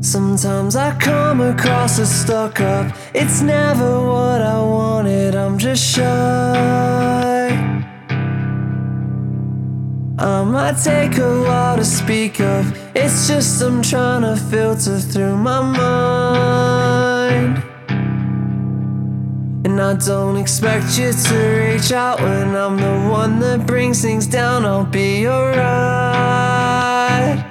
Sometimes I come across as stuck up. It's never what I wanted, I'm just shy. I might take a while to speak up. It's just I'm trying to filter through my mind. And I don't expect you to reach out when I'm the one that brings things down. I'll be alright.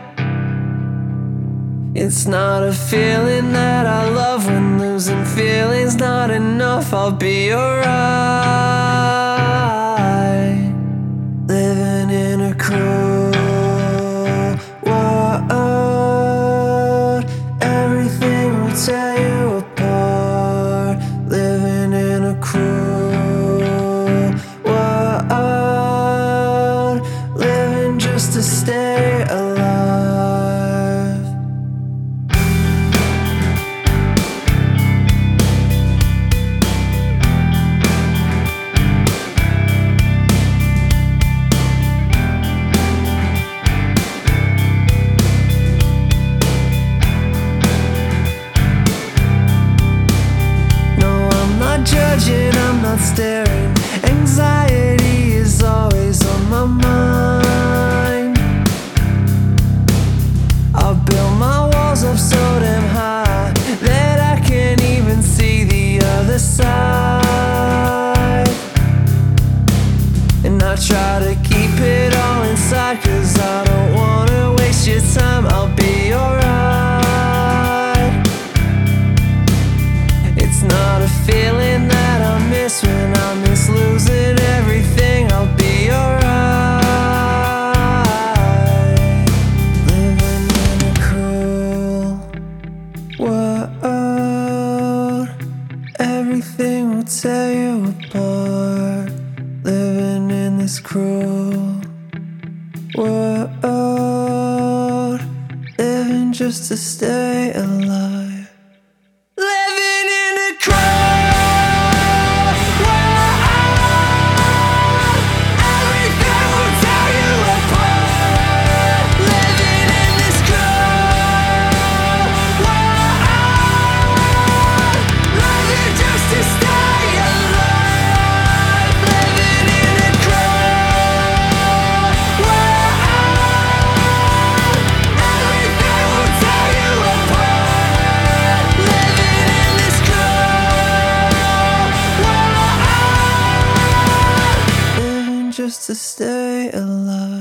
It's not a feeling that I love when losing feelings not enough. I'll be alright. Living in a cruel world, everything will tear you apart. Living in a cruel world, living just to stay alive. Judging, I'm not staring. Anxiety is always on my mind. I built my walls up so damn high that I can't even see the other side. And I try to keep it all inside, 'cause I don't wanna waste your time. I'll be alright. It's not a feeling that I miss when I miss losing everything. I'll be alright. Living in a cruel world, everything will tear you apart. Living in this cruel world, living just to stay alive. Living in a cruel world, everything will tear you apart. Living in this cruel world, living just to stay alive. Living in a cruel world, everything will tear you apart. Living in this cruel world, living just to stay alive.